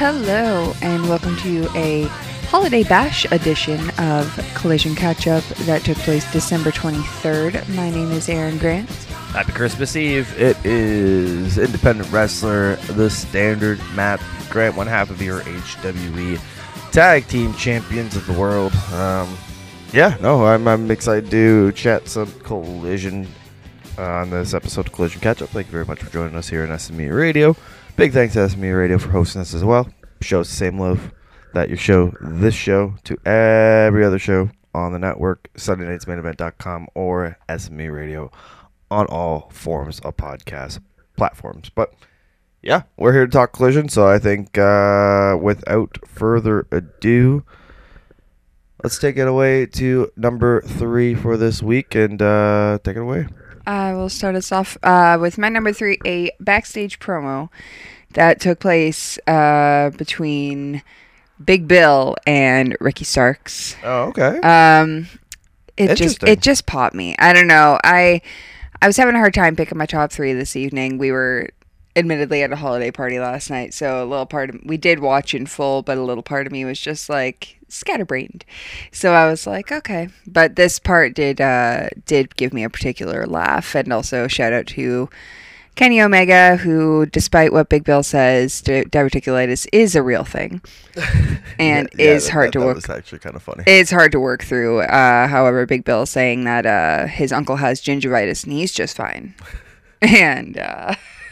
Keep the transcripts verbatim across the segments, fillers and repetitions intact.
Hello, and welcome to a Holiday Bash edition of Collision Catch-Up that took place December twenty-third. My name is Aaron Grant. Happy Christmas Eve. It is independent wrestler, The Standard, Matt Grant, one half of your H W E Tag Team Champions of the World. Um, yeah, no, I'm, I'm excited to chat some Collision uh, on this episode of Collision Catch-Up. Thank you very much for joining us here on S M E Radio. Big thanks to S M E Radio for hosting us as well. Shows the same love that you show this show to every other show on the network, Sunday Nights Main Event dot com or S M E Radio on all forms of podcast platforms. But yeah, we're here to talk Collision, so I think uh, without further ado, let's take it away to number three for this week, and uh, take it away. I will start us off uh, with my number three, a backstage promo that took place uh, between Big Bill and Ricky Starks. Oh, okay. Um, it just it just popped me. I don't know. I I was having a hard time picking my top three this evening. We were admittedly at a holiday party last night, so a little part of we did watch in full, but a little part of me was just like scatterbrained. So I was like, okay. But this part did uh, did give me a particular laugh, and also shout out to Kenny Omega, who, despite what Big Bill says, di- diverticulitis is a real thing, and yeah, yeah, is that, hard that, to that work. was actually kind of funny. It's hard to work through. Uh, however, Big Bill is saying that uh, his uncle has gingivitis and he's just fine, and uh,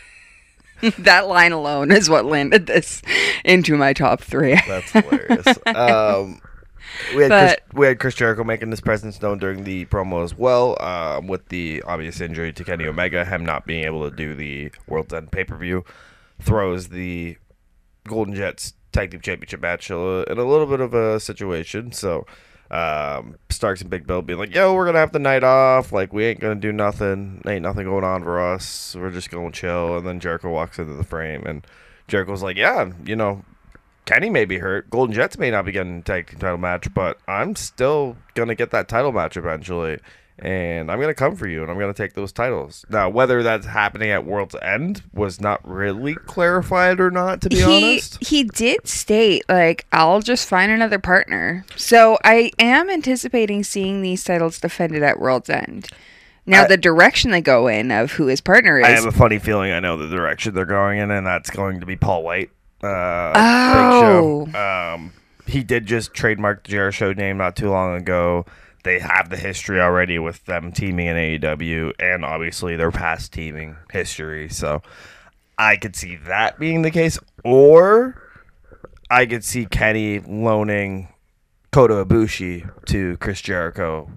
that line alone is what landed this into my top three. That's hilarious. um, we had But- Chris, we had Chris Jericho making his presence known during the promo as well, um, with the obvious injury to Kenny Omega, him not being able to do the World's End pay-per-view, throws the Golden Jets Tag Team Championship match in a little bit of a situation. So um, Starks and Big Bill being like, yo, we're going to have the night off. Like, we ain't going to do nothing. Ain't nothing going on for us. We're just going to chill. And then Jericho walks into the frame, and Jericho's like, yeah, you know, Kenny may be hurt. Golden Jets may not be getting a tag team title match, but I'm still going to get that title match eventually. And I'm going to come for you, and I'm going to take those titles. Now, whether that's happening at World's End was not really clarified or not, to be he, honest. He did state, like, I'll just find another partner. So I am anticipating seeing these titles defended at World's End. Now, I, the direction they go in of who his partner is. I have a funny feeling I know the direction they're going in, and that's going to be Paul White. Uh, oh. Big Show. Um, he did just trademark the Jericho name not too long ago. They have the history already with them teaming in A E W, and obviously their past teaming history. So I could see that being the case, or I could see Kenny loaning Kota Ibushi to Chris Jericho.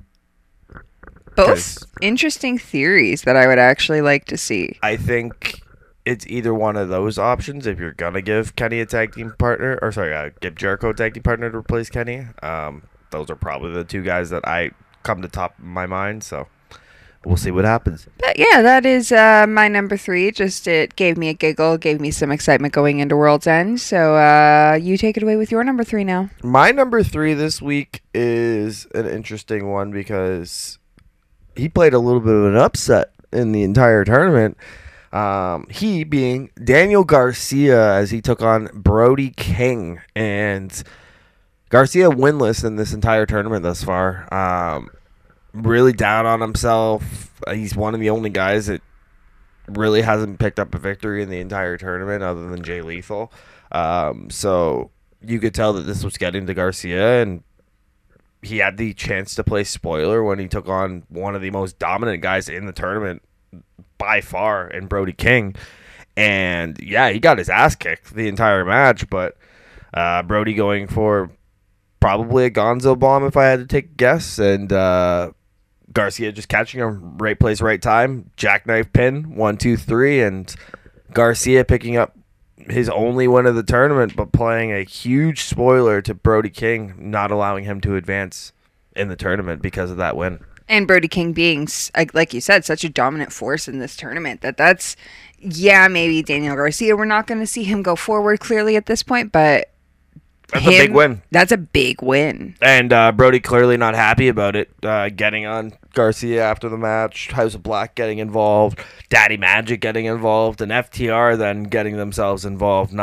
Both interesting theories that I would actually like to see. I think it's either one of those options if you're gonna give Kenny a tag team partner, or sorry, uh, give Jericho a tag team partner to replace Kenny. Um, those are probably the two guys that I come to top of my mind. So we'll see what happens. But yeah, that is uh, my number three. Just it gave me a giggle, gave me some excitement going into World's End. So uh, you take it away with your number three now. My number three this week is an interesting one because he played a little bit of an upset in the entire tournament. Um, he being Daniel Garcia as he took on Brody King, and Garcia winless in this entire tournament thus far. Um, really down on himself. He's one of the only guys that really hasn't picked up a victory in the entire tournament other than Jay Lethal. Um, so you could tell that this was getting to Garcia, and he had the chance to play spoiler when he took on one of the most dominant guys in the tournament by far in Brody King. And yeah, he got his ass kicked the entire match, but uh, Brody going for probably a Gonzo bomb if I had to take a guess, and uh, Garcia just catching him right place, right time, jackknife pin, one, two, three, and Garcia picking up his only win of the tournament, but playing a huge spoiler to Brody King, not allowing him to advance in the tournament because of that win. And Brody King being, like you said, such a dominant force in this tournament that that's, yeah, maybe Daniel Garcia, we're not going to see him go forward clearly at this point, but That's him, a big win. That's a big win. And uh, Brody clearly not happy about it, uh, getting on Garcia after the match, House of Black getting involved, Daddy Magic getting involved, and F T R then getting themselves involved, not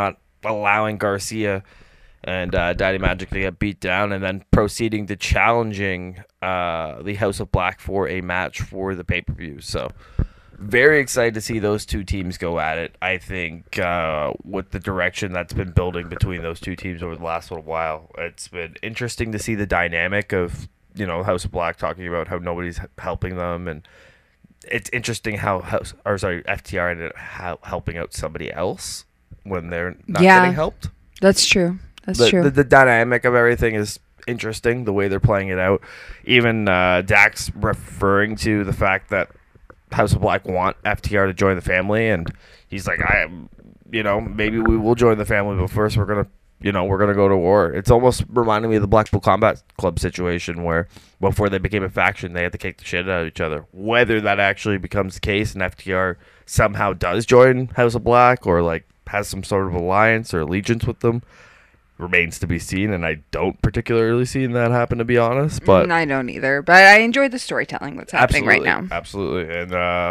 allowing Garcia and uh, Daddy Magic to get beat down, and then proceeding to challenging uh, the House of Black for a match for the pay-per-view. So very excited to see those two teams go at it. I think uh, with the direction that's been building between those two teams over the last little while, it's been interesting to see the dynamic of, you know, House of Black talking about how nobody's helping them, and it's interesting how House or sorry F T R ended up helping out somebody else when they're not yeah, getting helped. That's true. That's the, true. The, the dynamic of everything is interesting, the way they're playing it out. Even uh, Dax referring to the fact that House of Black want F T R to join the family, and he's like, I am, you know, maybe we will join the family, but first we're gonna, you know, we're gonna go to war. It's almost reminding me of the Blackpool Combat Club situation, where before they became a faction, they had to kick the shit out of each other. Whether that actually becomes the case and F T R somehow does join House of Black, or like has some sort of alliance or allegiance with them, remains to be seen, and I don't particularly see that happen, to be honest. But I don't either. But I enjoy the storytelling that's happening right now. Absolutely, and uh,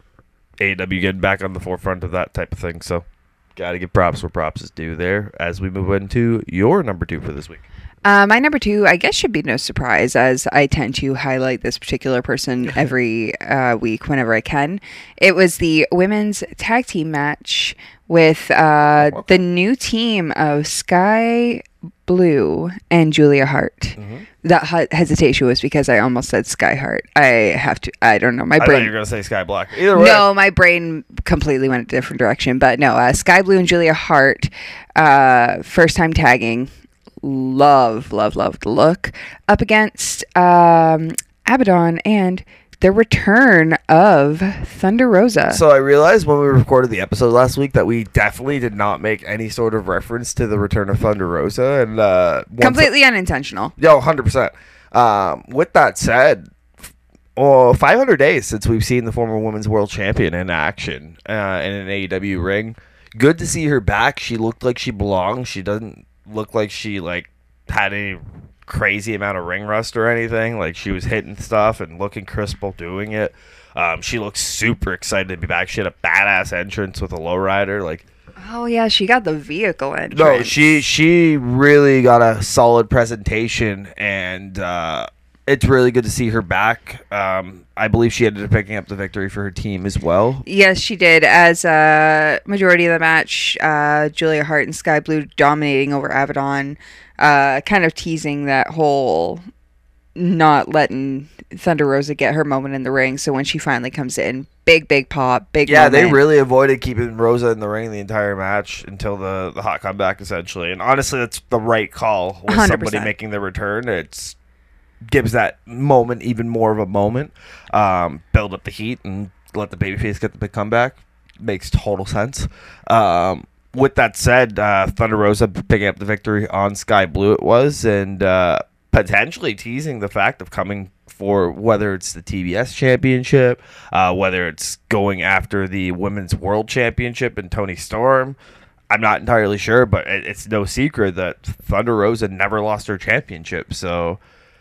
A E W getting back on the forefront of that type of thing. So, gotta give props where props is due there. As we move into your number two for this week. Uh, my number two, I guess, should be no surprise, as I tend to highlight this particular person every uh, week whenever I can. It was the women's tag team match with uh, the new team of Sky Blue and Julia Hart. Mm-hmm. That he- hesitation was because I almost said Sky Hart. I have to, I don't know. My I brain. thought you were going to say Sky Black. Either way. No, my brain completely went a different direction. But no, uh, Sky Blue and Julia Hart, uh, first time tagging. Love, love, love the look. Up against um, Abaddon and the return of Thunder Rosa. So I realized when we recorded the episode last week that we definitely did not make any sort of reference to the return of Thunder Rosa. and uh, Completely I- ununintentional. Yeah, one hundred percent. Um, with that said, oh, five hundred days since we've seen the former Women's World Champion in action uh, in an A E W ring. Good to see her back. She looked like she belonged. She doesn't look like she like had any crazy amount of ring rust or anything. Like, she was hitting stuff and looking crisp while doing it. Um, she looks super excited to be back. She had a badass entrance with a lowrider. Like, oh yeah, she got the vehicle entrance. No, she she really got a solid presentation, and uh, it's really good to see her back. Um, I believe she ended up picking up the victory for her team as well. Yes, she did. As a uh, majority of the match, uh, Julia Hart and Sky Blue dominating over Abaddon, uh, kind of teasing that whole not letting Thunder Rosa get her moment in the ring. So when she finally comes in, big, big pop, big Yeah, moment. they really avoided keeping Rosa in the ring the entire match until the, the hot comeback, essentially. And honestly, that's the right call with one hundred percent. Somebody making the return. It's gives that moment even more of a moment. Um, build up the heat and let the babyface get the big comeback. Makes total sense. Um, with that said, uh, Thunder Rosa picking up the victory on Sky Blue it was, and uh, potentially teasing the fact of coming for whether it's the T B S Championship, uh, whether it's going after the Women's World Championship and Toni Storm. I'm not entirely sure, but it, it's no secret that Thunder Rosa never lost her championship. So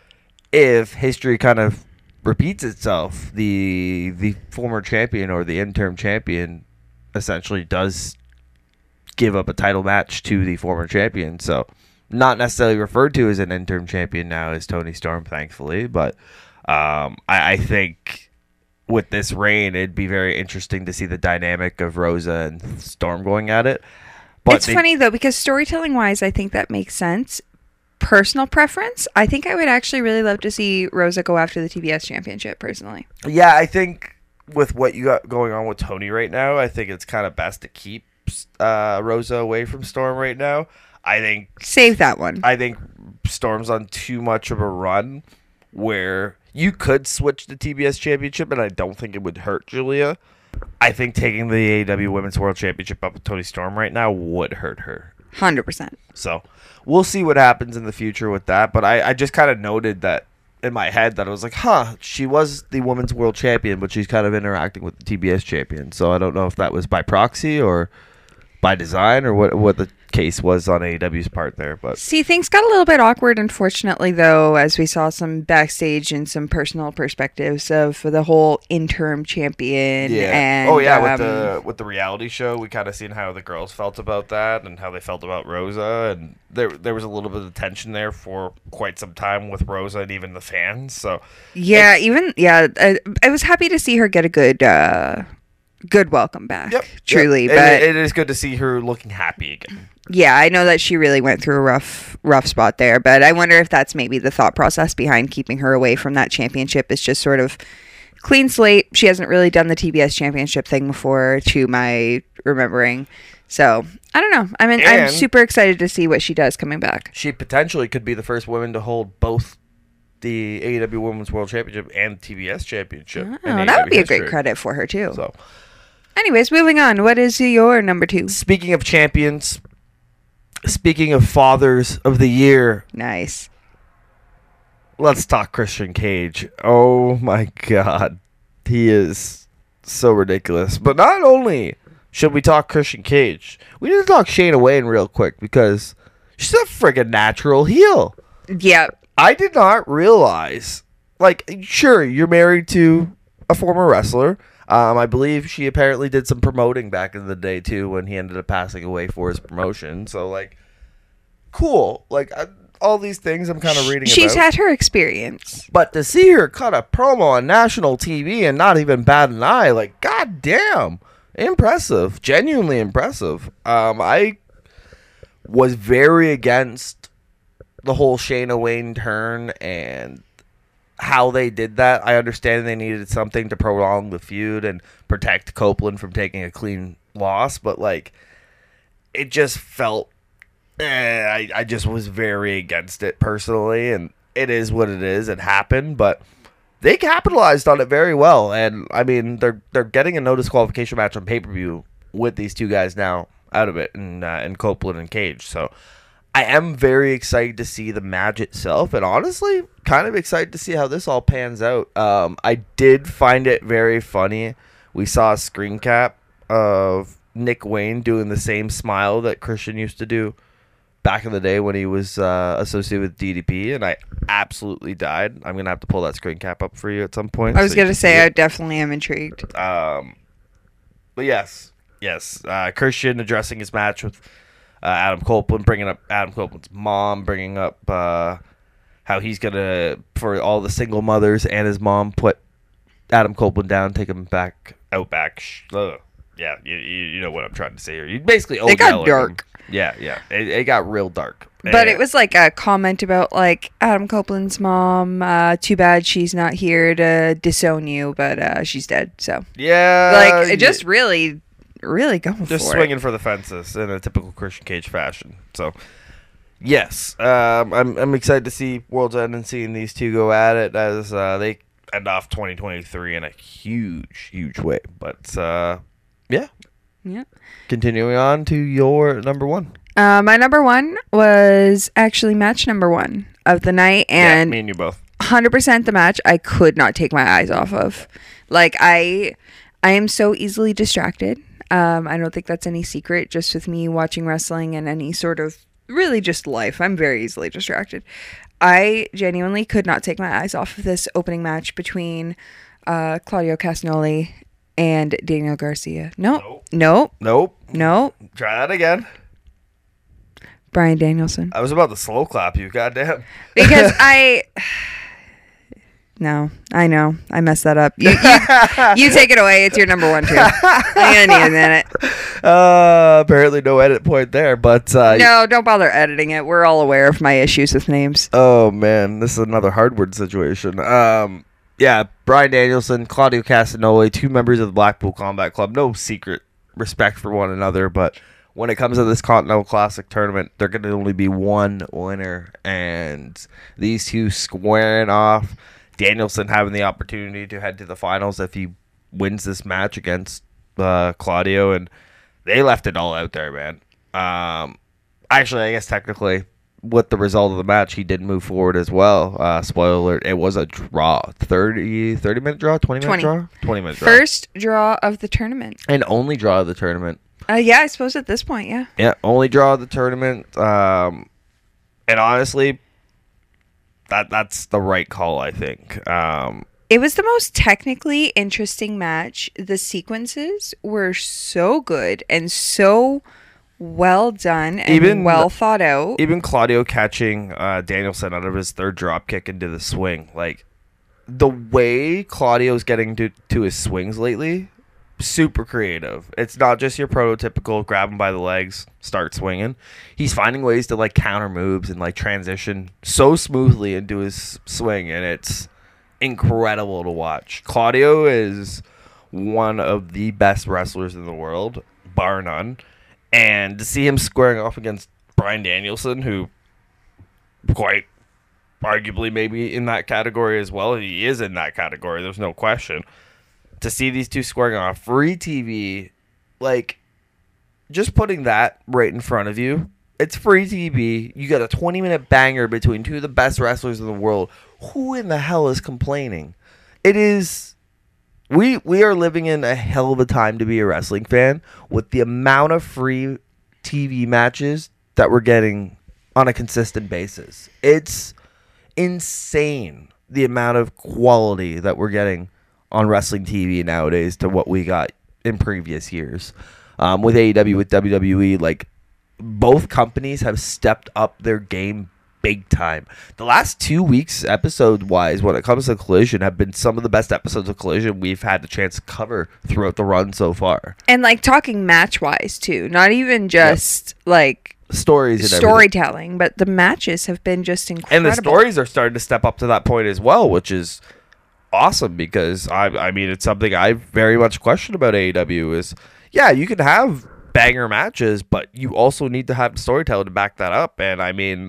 if history kind of repeats itself, the the former champion or the interim champion essentially does give up a title match to the former champion. So not necessarily referred to as an interim champion now as Toni Storm, thankfully, but um, I, I think with this reign, it'd be very interesting to see the dynamic of Rosa and Storm going at it. But it's they, funny, though, because storytelling-wise, I think that makes sense. Personal preference, I think I would actually really love to see Rosa go after the T B S Championship, personally. Yeah, I think with what you got going on with Toni right now, I think it's kind of best to keep uh, Rosa away from Storm right now. I think save that one. I think Storm's on too much of a run where you could switch the T B S Championship, and I don't think it would hurt Julia. I think taking the A E W Women's World Championship up with Toni Storm right now would hurt her. one hundred percent. So we'll see what happens in the future with that. But I, I just kind of noted that in my head that I was like, huh, she was the Women's World Champion, but she's kind of interacting with the T B S Champion. So I don't know if that was by proxy or by design or what what the case was on A E W's part there. But see, things got a little bit awkward, unfortunately, though, as we saw some backstage and some personal perspectives of the whole interim champion. Yeah. And, oh yeah, um, with the with the reality show, we kind of seen how the girls felt about that and how they felt about Rosa, and there there was a little bit of tension there for quite some time with Rosa and even the fans. So yeah, even yeah, I, I was happy to see her get a good. Uh, Good welcome back, yep, truly. Yep. But it, it is good to see her looking happy again. Yeah, I know that she really went through a rough, rough spot there. But I wonder if that's maybe the thought process behind keeping her away from that championship. Is just sort of clean slate. She hasn't really done the T B S championship thing before, to my remembering. So I don't know. I mean, and I'm super excited to see what she does coming back. She potentially could be the first woman to hold both the A E W Women's World Championship and T B S Championship. Oh, that would be history. A great credit for her too. So. Anyways, moving on. What is your number two? Speaking of champions, speaking of fathers of the year. Nice. Let's talk Christian Cage. Oh my God. He is so ridiculous. But not only should we talk Christian Cage, we need to talk Shayna Wayne real quick because she's a friggin' natural heel. Yeah. I did not realize. Like, sure, you're married to a former wrestler. Um, I believe she apparently did some promoting back in the day, too, when he ended up passing away for his promotion. So, like, cool. Like, I, all these things I'm kind of reading She's about. had her experience. But to see her cut a promo on national T V and not even bat an eye, like, goddamn. Impressive. Genuinely impressive. Um, I was very against the whole Shayna Wayne turn and how they did that. I understand they needed something to prolong the feud and protect Copeland from taking a clean loss, but like it just felt eh, I, I just was very against it personally, and it is what it is. It happened, but they capitalized on it very well, and I mean they're they're getting a no disqualification match on pay-per-view with these two guys now out of it, and uh, and Copeland and Cage. So I am very excited to see the match itself, and honestly, kind of excited to see how this all pans out. Um, I did find it very funny. We saw a screen cap of Nick Wayne doing the same smile that Christian used to do back in the day when he was uh, associated with D D P, and I absolutely died. I'm going to have to pull that screen cap up for you at some point. I was so going to say, I definitely am intrigued. Um, but yes, yes, uh, Christian addressing his match with Uh, Adam Copeland, bringing up Adam Copeland's mom, bringing up uh, how he's going to, for all the single mothers and his mom, put Adam Copeland down, take him back, out back. Ugh. Yeah, you, you know what I'm trying to say here. You basically It got dark. Him. Yeah, yeah. It, it got real dark. But and it was like a comment about, like, Adam Copeland's mom, uh, too bad she's not here to disown you, but uh, she's dead, so. Yeah. Like, it just really... really going just for swinging it. for the fences in a typical Christian Cage fashion. So yes, um, I'm I'm excited to see World's End and seeing these two go at it as uh, they end off twenty twenty-three in a huge huge way. But uh, yeah, yeah. Continuing on to your number one. Uh, my number one was actually match number one of the night, and yeah, me and you both. one hundred percent the match I could not take my eyes off of. Like I, I am so easily distracted. Um, I don't think that's any secret, just with me watching wrestling and any sort of really just life. I'm very easily distracted. I genuinely could not take my eyes off of this opening match between uh, Claudio Castagnoli and Daniel Garcia. Nope. Nope. Nope. Nope. Try that again. Bryan Danielson. I was about to slow clap you, goddamn. Because I... No, I know. I messed that up. You, you, you take it away. It's your number one, too. I'm going to need a minute. Uh, apparently no edit point there, but... Uh, no, don't bother editing it. We're all aware of my issues with names. Oh, man. This is another hardwood situation. Um, yeah, Bryan Danielson, Claudio Castagnoli, two members of the Blackpool Combat Club. No secret respect for one another, but when it comes to this Continental Classic tournament, there can only be one winner, and these two squaring off... Danielson having the opportunity to head to the finals if he wins this match against uh, Claudio, and they left it all out there, man. Um, actually, I guess technically, with the result of the match, he did move forward as well. Uh, spoiler alert, it was a draw. thirty, thirty minute draw? twenty minute twenty. draw? twenty minute draw. First draw of the tournament. And only draw of the tournament. Uh, yeah, I suppose at this point, yeah. Yeah, only draw of the tournament. Um, and honestly, that that's the right call, I think. Um, it was the most technically interesting match. The sequences were so good and so well done and even, well thought out. Even Claudio catching uh, Danielson out of his third drop kick into the swing. Like, the way Claudio's getting to, to his swings lately, super creative. It's not just your prototypical grab him by the legs, start swinging. He's finding ways to, like, counter moves and, like, transition so smoothly into his swing, and it's incredible to watch. Claudio is one of the best wrestlers in the world, bar none. And to see him squaring off against Bryan Danielson, who quite arguably maybe in that category as well. He is in that category, there's no question. To see these two squaring off, free T V, like, just putting that right in front of you, it's free T V. You got a twenty-minute banger between two of the best wrestlers in the world. Who in the hell is complaining? It is... We we are living in a hell of a time to be a wrestling fan with the amount of free T V matches that we're getting on a consistent basis. It's insane the amount of quality that we're getting on wrestling T V nowadays to what we got in previous years. Um, with A E W, with W W E, like, both companies have stepped up their game big time. The last two weeks, episode-wise, when it comes to Collision, have been some of the best episodes of Collision we've had the chance to cover throughout the run so far. And, like, talking match-wise, too. Not even just, yep. like... stories and storytelling, everything. But the matches have been just incredible. And the stories are starting to step up to that point as well, which is awesome because, I, I mean, it's something I very much question about A E W is, yeah, you can have banger matches, but you also need to have storytelling to back that up. And, I mean...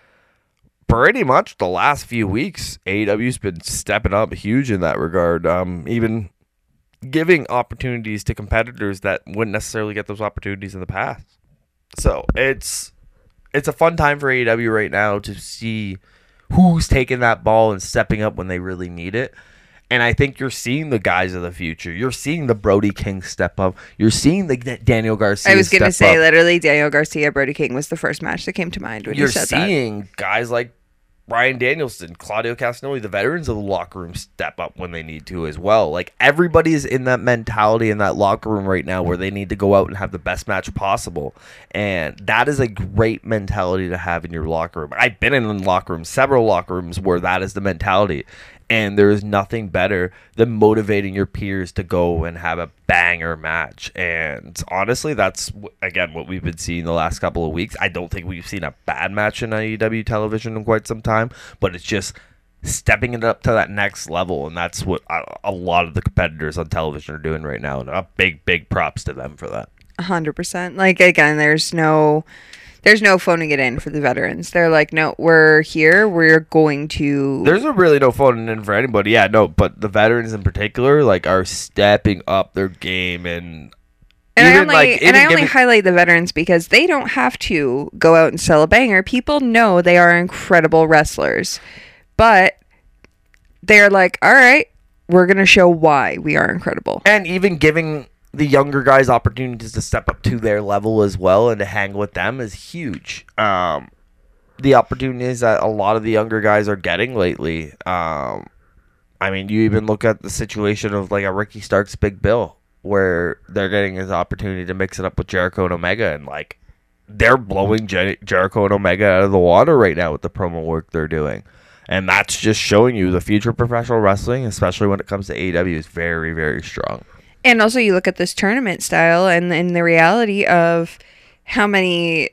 pretty much the last few weeks, A E W's been stepping up huge in that regard. Um, even giving opportunities to competitors that wouldn't necessarily get those opportunities in the past. So it's it's a fun time for A E W right now to see who's taking that ball and stepping up when they really need it. And I think you're seeing the guys of the future. You're seeing the Brody King step up. You're seeing the Daniel Garcia. I was going to say, up. literally, Daniel Garcia, Brody King was the first match that came to mind when you're you said that. You're seeing guys like Bryan Danielson, Claudio Castagnoli, the veterans of the locker room step up when they need to as well. Like, everybody's in that mentality in that locker room right now where they need to go out and have the best match possible. And that is a great mentality to have in your locker room. I've been in locker rooms, several locker rooms where that is the mentality. And there is nothing better than motivating your peers to go and have a banger match. And honestly, that's, again, what we've been seeing the last couple of weeks. I don't think we've seen a bad match in A E W television in quite some time, but it's just stepping it up to that next level. And that's what a lot of the competitors on television are doing right now. And a big, big props to them for that. one hundred percent. Like, again, there's no... There's no phoning it in for the veterans. They're like, no, we're here. We're going to... There's a really no phoning in for anybody. Yeah, no, but the veterans in particular, like, are stepping up their game. And and I only, like, and I only giving... highlight the veterans because they don't have to go out and sell a banger. People know they are incredible wrestlers. But they're like, all right, we're going to show why we are incredible. And even giving... the younger guys opportunities to step up to their level as well and to hang with them is huge. Um, the opportunities that a lot of the younger guys are getting lately. Um, I mean, you even look at the situation of like a Ricky Starks Big Bill where they're getting his opportunity to mix it up with Jericho and Omega, and like they're blowing Jer- Jericho and Omega out of the water right now with the promo work they're doing. And that's just showing you the future of professional wrestling, especially when it comes to A E W, is very, very strong. And also you look at this tournament style and, and the reality of how many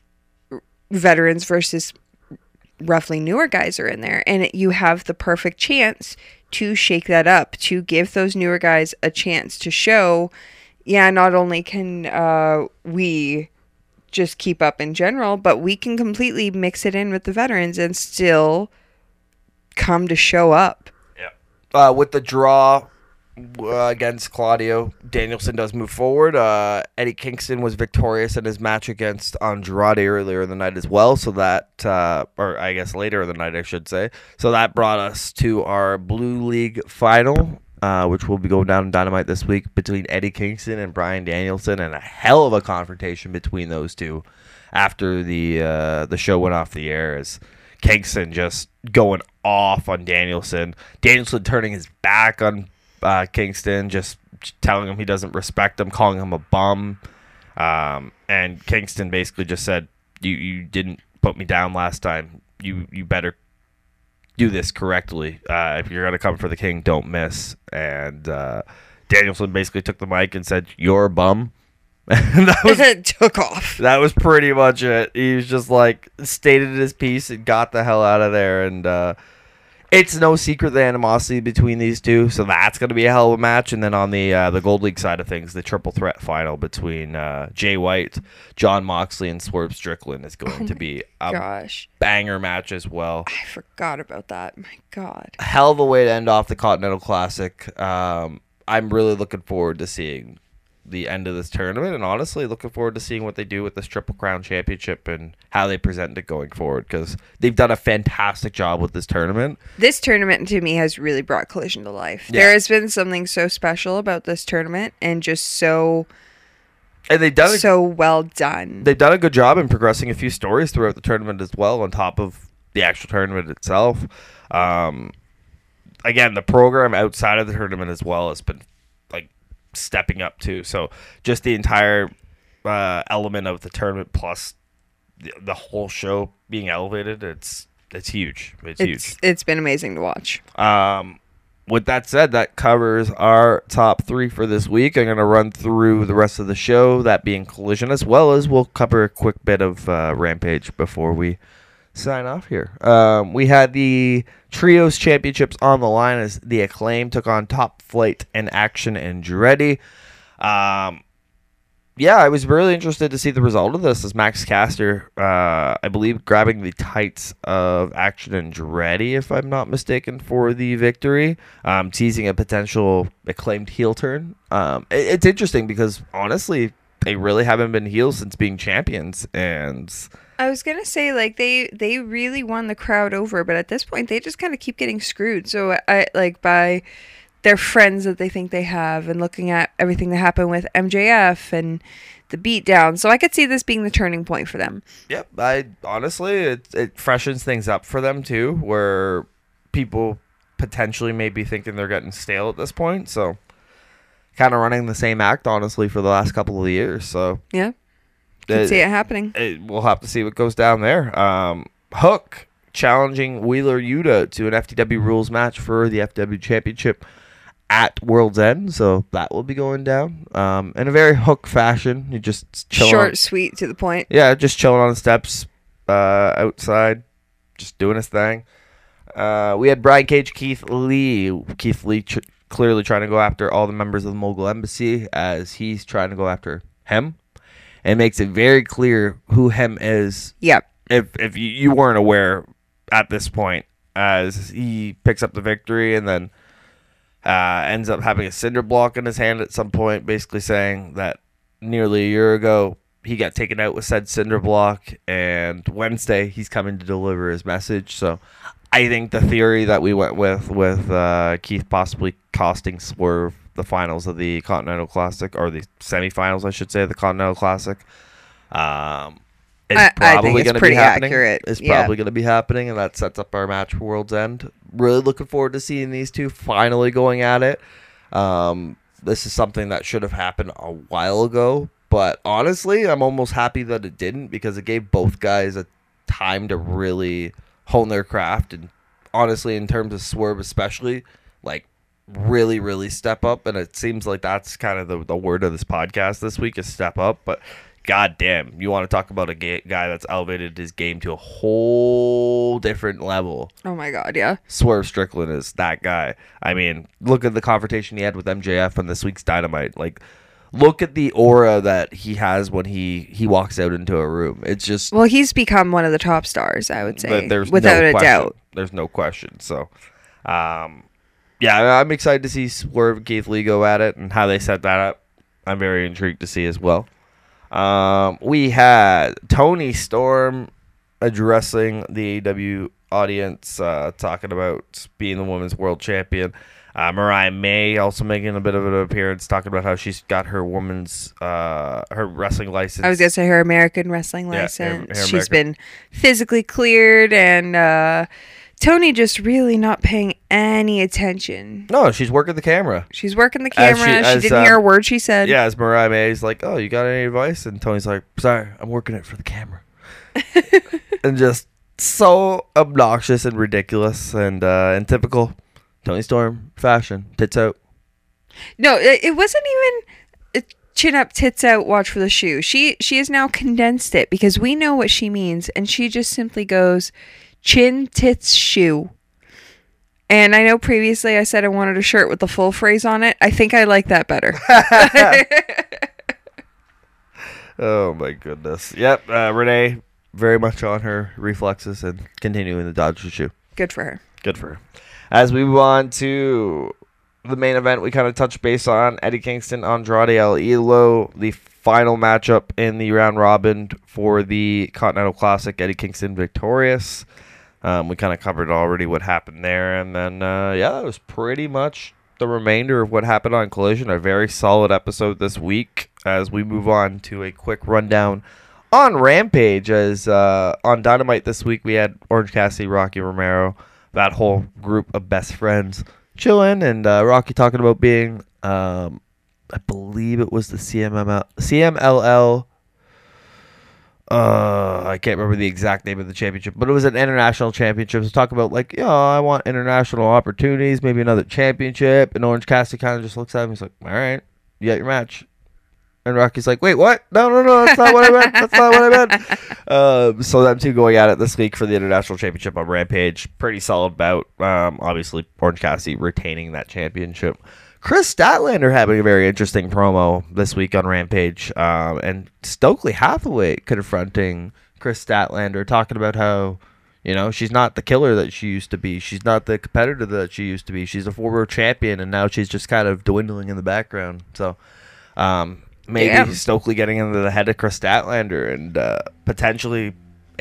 veterans versus roughly newer guys are in there. And it, you have the perfect chance to shake that up, to give those newer guys a chance to show, yeah, not only can uh, we just keep up in general, but we can completely mix it in with the veterans and still come to show up. Yeah. Uh, with the draw... Uh, against Claudio, Danielson does move forward. Uh, Eddie Kingston was victorious in his match against Andrade earlier in the night as well. So that, uh, or I guess later in the night, I should say. So that brought us to our Blue League final. uh, which will be going down in Dynamite this week between Eddie Kingston and Bryan Danielson, and a hell of a confrontation between those two after the uh, the show went off the air, as Kingston just going off on Danielson. Danielson turning his back on uh, Kingston, just telling him he doesn't respect him, calling him a bum. Um, and Kingston basically just said, you, you didn't put me down last time. You you better do this correctly. Uh, if you're going to come for the king, don't miss. And uh, Danielson basically took the mic and said, you're a bum. And that was, took off. That was pretty much it. He was just like, stated his piece and got the hell out of there. And uh, it's no secret the animosity between these two, so that's going to be a hell of a match. And then on the uh, the Gold League side of things, the triple threat final between uh, Jay White, Jon Moxley, and Swerve Strickland is going oh to be a gosh. banger match as well. I forgot about that. My God. A hell of a way to end off the Continental Classic. Um, I'm really looking forward to seeing the end of this tournament, and honestly looking forward to seeing what they do with this Triple Crown Championship and how they present it going forward, because they've done a fantastic job with this tournament. This tournament to me has really brought Collision to life. Yeah. There has been something so special about this tournament, and just so and they've done so a, well done. They've done a good job in progressing a few stories throughout the tournament as well, on top of the actual tournament itself. Um, again, the program outside of the tournament as well has been like stepping up too. So just the entire uh, element of the tournament plus the, the whole show being elevated, it's it's huge. It's, it's huge. It's been amazing to watch. Um, with that said, that covers our top three for this week. I'm going to run through the rest of the show, that being Collision, as well as we'll cover a quick bit of uh, Rampage before we sign off here. Um, we had the Trios Championships on the line as the Acclaim took on Top Flight and Action Andretti. Um, yeah, I was really interested to see the result of this, as Max Caster, uh, I believe, grabbing the tights of Action Andretti, if I'm not mistaken, for the victory, um, teasing a potential Acclaimed heel turn. Um, it, it's interesting because, honestly, they really haven't been heels since being champions, and I was gonna say, like, they they really won the crowd over, but at this point they just kind of keep getting screwed. So I like by their friends that they think they have, and looking at everything that happened with M J F and the beatdown. So I could see this being the turning point for them. Yep, I honestly it it freshens things up for them too, where people potentially may be thinking they're getting stale at this point. So kind of running the same act, honestly, for the last couple of years. So yeah. Can see it happening. It, we'll have to see what goes down there. Um, Hook challenging Wheeler Yuta to an F T W rules match for the F T W Championship at World's End. So that will be going down um, in a very Hook fashion. You just chilling short, on, sweet, to the point. Yeah, just chilling on the steps uh, outside, just doing his thing. Uh, we had Brian Cage, Keith Lee. Keith Lee ch- clearly trying to go after all the members of the Mogul Embassy, as he's trying to go after him. It makes it very clear who Hem is. Yep. If if you, you weren't aware at this point, as he picks up the victory and then uh, ends up having a cinder block in his hand at some point, basically saying that nearly a year ago he got taken out with said cinder block, and Wednesday he's coming to deliver his message. So I think the theory that we went with with uh, Keith possibly costing Swerve the finals of the Continental Classic, or the semifinals, I should say, of the Continental Classic, um, it's I, probably going to be happening. Accurate. It's yeah. probably going to be happening, and that sets up our match for World's End. Really looking forward to seeing these two finally going at it. Um, this is something that should have happened a while ago, but honestly, I'm almost happy that it didn't, because it gave both guys a time to really hone their craft, and honestly, in terms of Swerve especially, like, really really step up. And it seems like that's kind of the, the word of this podcast this week, is step up. But god damn, you want to talk about a ga- guy that's elevated his game to a whole different level. Oh my god, yeah. Swerve Strickland is that guy. I mean, look at the confrontation he had with M J F on this week's Dynamite. Like, look at the aura that he has when he, he walks out into a room. It's just, well, he's become one of the top stars, I would say, there's without no a question. doubt. There's no question. So, um, yeah, I'm excited to see Swerve and Keith Lee go at it, and how they set that up. I'm very intrigued to see as well. Um, we had Toni Storm addressing the A E W audience, uh, talking about being the women's world champion. Uh, Mariah May also making a bit of an appearance, talking about how she's got her woman's, uh, her wrestling license. I was going to say her American wrestling license. Yeah, her, her she's American. been physically cleared, and uh, Tony just really not paying any attention. No, she's working the camera. She's working the camera. As she, she as, didn't uh, hear a word she said. Yeah, as Mariah May's like, oh, you got any advice? And Tony's like, sorry, I'm working it for the camera. And just so obnoxious and ridiculous and uh, in typical Tony Storm fashion. Tits out. No, it, it wasn't even chin up, tits out, watch for the shoe. She she has now condensed it because we know what she means, and she just simply goes chin, tits, shoe. And I know previously I said I wanted a shirt with the full phrase on it. I think I like that better. Oh my goodness. Yep, uh, Renee very much on her reflexes and continuing the dodge the shoe. Good for her. Good for her. As we move on to the main event, we kind of touched base on Eddie Kingston, Andrade El Idolo, the final matchup in the round robin for the Continental Classic. Eddie Kingston victorious. Um, we kind of covered already what happened there. And then, uh, yeah, that was pretty much the remainder of what happened on Collision. A very solid episode this week as we move on to a quick rundown on Rampage. As uh, on Dynamite this week, we had Orange Cassidy, Rocky Romero, that whole group of best friends chilling, and uh, Rocky talking about being, um, I believe it was the C M M L, C M L L. Uh, I can't remember the exact name of the championship, but it was an international championship. So talk about like, yeah, I want international opportunities, maybe another championship. And Orange Cassidy kind of just looks at him. He's like, all right, you got your match. And Rocky's like, wait, what? No, no, no, that's not what I meant. That's not what I meant. Um, so them two going at it this week for the international championship on Rampage. Pretty solid bout. Um, obviously, Orange Cassidy retaining that championship. Chris Statlander having a very interesting promo this week on Rampage. Um, and Stokely Hathaway confronting Chris Statlander, talking about how, you know, she's not the killer that she used to be. She's not the competitor that she used to be. She's a former champion, and now she's just kind of dwindling in the background. So, um, maybe Damn. Stokely getting into the head of Chris Statlander and uh, potentially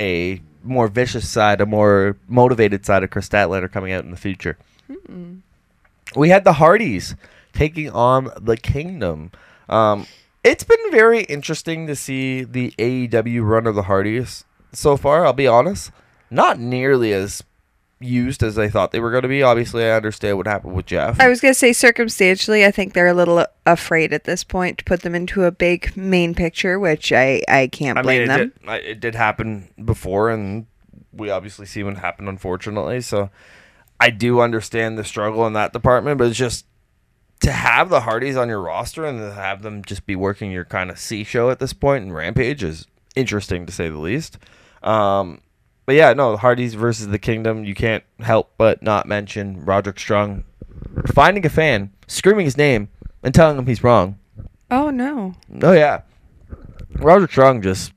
a more vicious side, a more motivated side of Chris Statlander coming out in the future. Mm-mm. We had the Hardys taking on the Kingdom. Um, it's been very interesting to see the A E W run of the Hardys so far, I'll be honest. Not nearly as used as I thought they were going to be. Obviously, I understand what happened with Jeff. I was going to say circumstantially, I think they're a little afraid at this point to put them into a big main picture, which I, I can't blame I mean, it them. Did, it did happen before, and we obviously see what happened, unfortunately. So I do understand the struggle in that department, but it's just to have the Hardys on your roster and to have them just be working your kind of C show at this point in Rampage is interesting, to say the least. Um, but yeah, no, the Hardys versus the Kingdom, you can't help but not mention Roderick Strong finding a fan, screaming his name, and telling him he's wrong. Oh, no. Oh, yeah. Roderick Strong just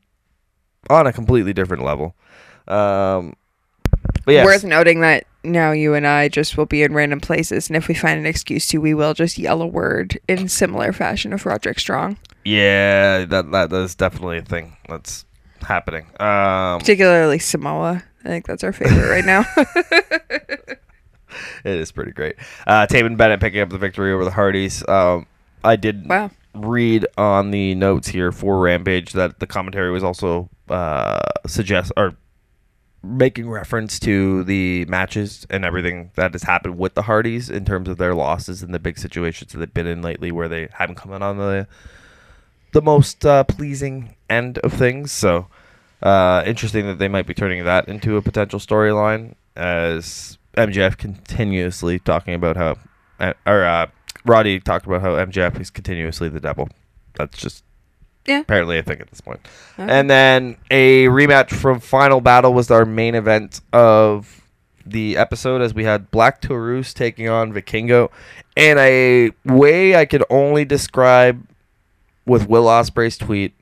on a completely different level. Um, but yes. Worth noting that now you and I just will be in random places, and if we find an excuse to, we will just yell a word in similar fashion of Roderick Strong. Yeah, that that is definitely a thing that's happening. Um, Particularly Samoa. I think that's our favorite right now. It is pretty great. Uh, Taven Bennett picking up the victory over the Hardys. Um, I did wow. read on the notes here for Rampage that the commentary was also uh, suggest or making reference to the matches and everything that has happened with the Hardys in terms of their losses and the big situations that they've been in lately where they haven't come in on the the most uh, pleasing end of things. So uh, interesting that they might be turning that into a potential storyline, as M J F continuously talking about how uh, or uh, Roddy talked about how M J F is continuously the devil. That's just Yeah. apparently a thing at this point. Okay. And then a rematch from Final Battle was our main event of the episode, as we had Black Taurus taking on Vikingo in a way I could only describe with Will Ospreay's tweet.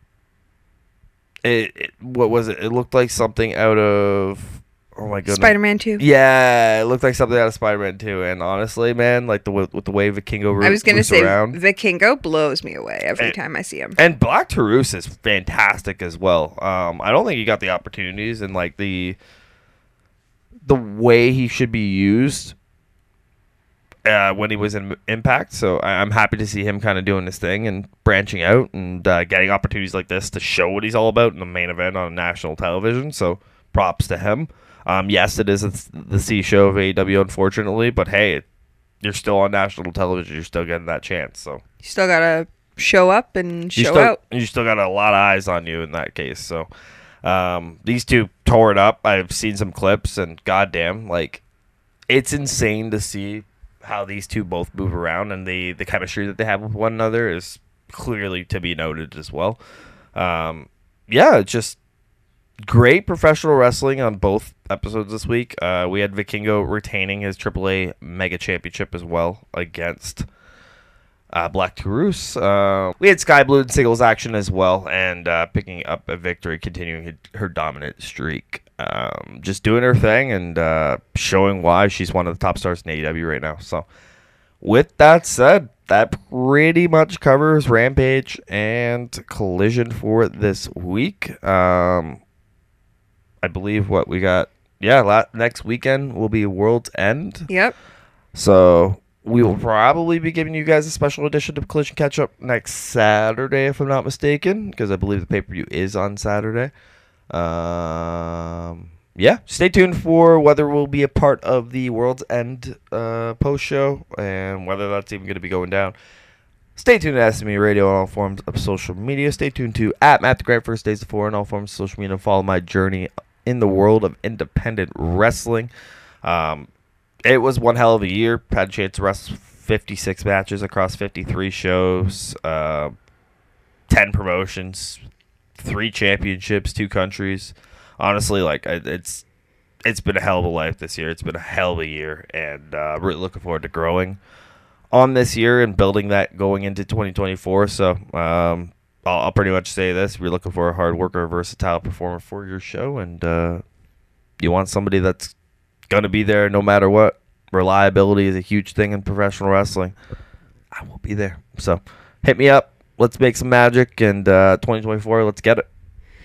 It, it what was it? It looked like something out of oh my goodness, Spider-Man two. Yeah, it looked like something out of Spider-Man two. And honestly, man, like the with the way Vikingo ro- I was gonna say around. Vikingo blows me away every and, time I see him. And Black Taurus is fantastic as well. Um, I don't think he got the opportunities and like the the way he should be used. uh, when he was in Impact. So I- I'm happy to see him kind of doing his thing and branching out and uh, getting opportunities like this to show what he's all about in the main event on national television. So props to him. Um, yes, it is the C show of A E W, unfortunately, but hey, you're still on national television. You're still getting that chance. So you still gotta show up and show you still, out. You still got a lot of eyes on you in that case. So um, these two tore it up. I've seen some clips, and goddamn, like it's insane to see how these two both move around, and the the chemistry that they have with one another is clearly to be noted as well. Um, yeah, it's just great professional wrestling on both episodes this week. Uh, we had Vikingo retaining his triple A Mega Championship as well against uh, Black Taurus. Uh, we had Sky Blue and singles action as well, and uh, picking up a victory, continuing her dominant streak. Um, just doing her thing and uh, showing why she's one of the top stars in A E W right now. So with that said, that pretty much covers Rampage and Collision for this week. Um, I believe what we got, yeah, la- next weekend will be World's End. Yep. So we will probably be giving you guys a special edition of Collision Catch-Up next Saturday, if I'm not mistaken, because I believe the pay-per-view is on Saturday. Um, yeah, stay tuned for whether we'll be a part of the World's End uh, post-show and whether that's even going to be going down. Stay tuned to S M E Radio on all forms of social media. Stay tuned to at Matt the Great First Days of Four on all forms of social media and follow my journey in the world of independent wrestling. Um, it was one hell of a year. Had a chance to wrestle fifty-six matches across fifty-three shows, uh, ten promotions, three championships, two countries. Honestly, like it's it's been a hell of a life this year. It's been a hell of a year, and uh, really looking forward to growing on this year and building that going into twenty twenty-four. So um, I'll, I'll pretty much say this: if you're looking for a hard worker, versatile performer for your show, and uh, you want somebody that's gonna be there no matter what, reliability is a huge thing in professional wrestling. I will be there. So hit me up. Let's make some magic, and uh, twenty twenty-four, let's get it.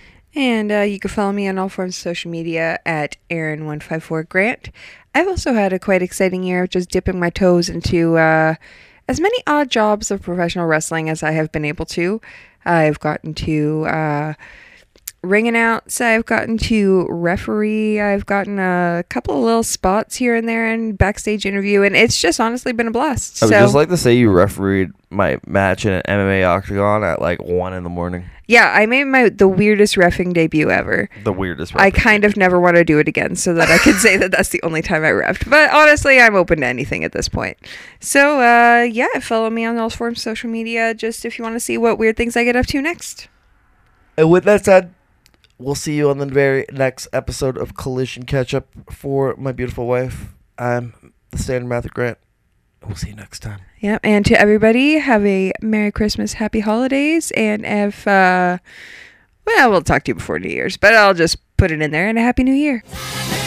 And uh, you can follow me on all forms of social media at Aaron one five four Grant. I've also had a quite exciting year of just dipping my toes into uh, as many odd jobs of professional wrestling as I have been able to. I've gotten to uh, ring announce, I've gotten to referee, I've gotten a couple of little spots here and there and backstage interview, and it's just honestly been a blast. I would so, just like to say you refereed my match in an M M A octagon at like one in the morning. Yeah, I made my the weirdest reffing debut ever. The weirdest. I kind of never want to do it again, so that I can say that that's the only time I reffed. But honestly, I'm open to anything at this point. So uh, yeah, follow me on all forms of social media. Just if you want to see what weird things I get up to next. And with that said, we'll see you on the very next episode of Collision Catch Up for my beautiful wife. I'm the Standard Matthew Grant. We'll see you next time. Yep, and to everybody, have a Merry Christmas, Happy Holidays, and if, uh, well, we'll talk to you before New Year's, but I'll just put it in there, and a Happy New Year.